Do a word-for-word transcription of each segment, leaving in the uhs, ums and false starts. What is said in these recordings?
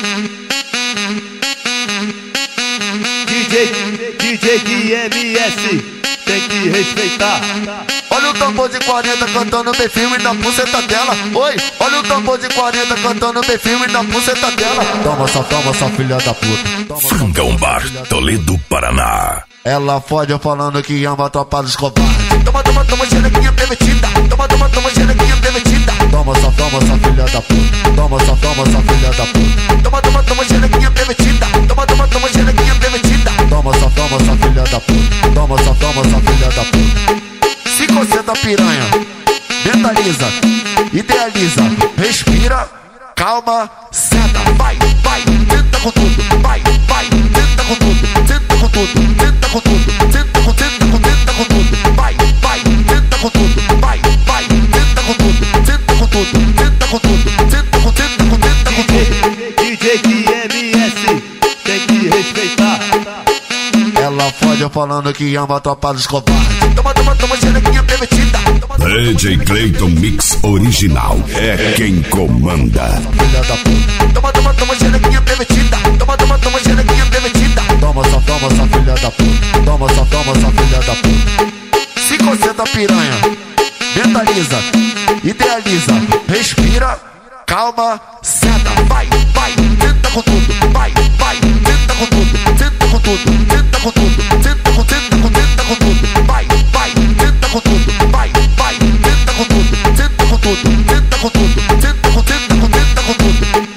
D J, D J de M S, tem que respeitar. Olha o tambor de quarenta cantando bem firme na buceta dela. Oi, olha o tambor de quarenta cantando bem firme na buceta dela. Toma só, toma só, filha da puta. Fungão Bar, Toledo, Paraná. Ela fode falando que ama a tropa dos covardes. Toma, toma, toma, xerequinha permitida. Toma, toma, toma, xerequinha permitida. Toma só, toma só, filha da puta. Toma só, toma só, filha da puta. Toma, toma, toma, xerequinha permitida. Toma, toma, toma, xerequinha permitida. Toma só, toma só, filha da puta. Toma só, toma só, filha da puta. Se concentra piranha, mentaliza, idealiza, respira, calma, senta, vai, vai, tenta com tudo, vai, vai, tenta com tudo, tenta com tudo, tenta com tudo, tenta com, tenta com, tenta com tudo, vai, vai, tenta com tudo, vai, vai, tenta com tudo, tenta com tudo, tenta com tudo, tenta com, tenta com, tenta com tudo. D J de M S, tem que respeitar. Ela fode falando que ama a tropa dos covardes. Toma, toma, toma, xerequinha permitida. D J Clayton Mix Original é quem comanda. Filha da puta. Toma, toma, toma, xerequinha permitida. Toma, toma, toma, xerequinha permitida. Toma só, toma só, filha da puta. Toma só, toma só, filha da puta. Se concentra piranha, mentaliza, idealiza, respira, calma, senta, vai, vai, tenta com tudo, vai, vai, tenta com tudo, tenta com tudo, tenta com tudo, tenta com, tenta com, tenta com tudo, vai, vai, tenta com tudo, vai, vai, tenta com tudo, tenta com tudo, tenta com tudo, tenta com, tenta com, tenta com tudo.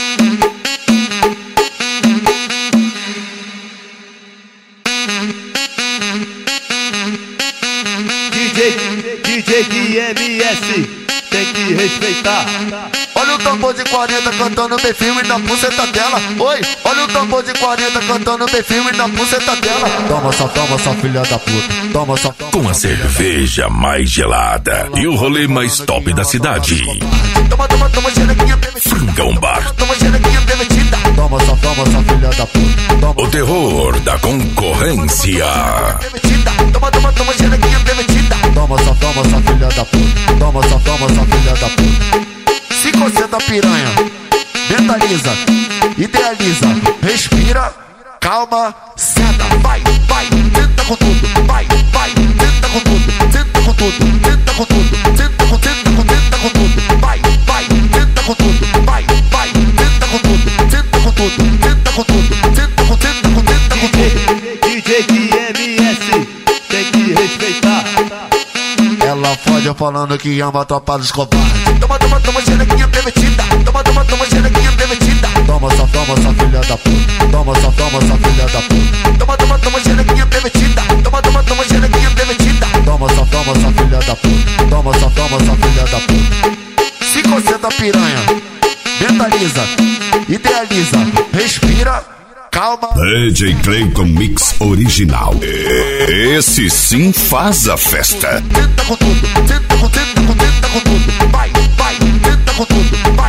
D J, D J de M S, tem que respeitar. Olha o tambor de quarenta cantando bem firme na buceta dela. Oi, olha o tambor de quarenta cantando bem firme na buceta dela. Toma só, toma só, filha da puta. Toma só, toma. Com a cerveja mais gelada e o rolê mais top da cidade. Toma, toma, toma, xerequinha permitida. Fungão Bar, Toma, xerequinha permitida. Toma só, toma só, filha da puta. Toma, o terror da concorrência. permitida. Toma, toma, toma, xerequinha permitida. Toma só, toma só, filha da puta. Toma só, toma só, filha da puta. Se concentra piranha, mentaliza, idealiza, respira, calma, senta, vai, vai, tenta com tudo, vai, vai, tenta com tudo, tenta com tudo, tenta com tudo, tenta com, tenta com, tenta com tudo, vai, vai, tenta com tudo, vai, vai, tenta com tudo, tenta com tudo, tenta com tudo, tenta com, tenta com, tenta com tudo. D J de M S, tem que respeitar. Ela fode falando que ama a tropa dos covardes. Toma, toma, toma, xerequinha permitida. Toma, toma, toma, xerequinha permitida. Toma só, toma só, filha da puta. Toma só, toma só, filha da puta. Toma, toma, toma, xerequinha permitida. Toma, toma, toma, xerequinha permitida. Toma só, toma só, filha da puta. Toma só, toma só, filha da puta. Se concentra piranha, mentaliza, idealiza, respira, calma. D J Clayton Mix Original. Esse sim faz a festa. Tenta com tudo, tenta com, tenta com, tenta com tudo. Vai, vai, tenta com tudo, vai.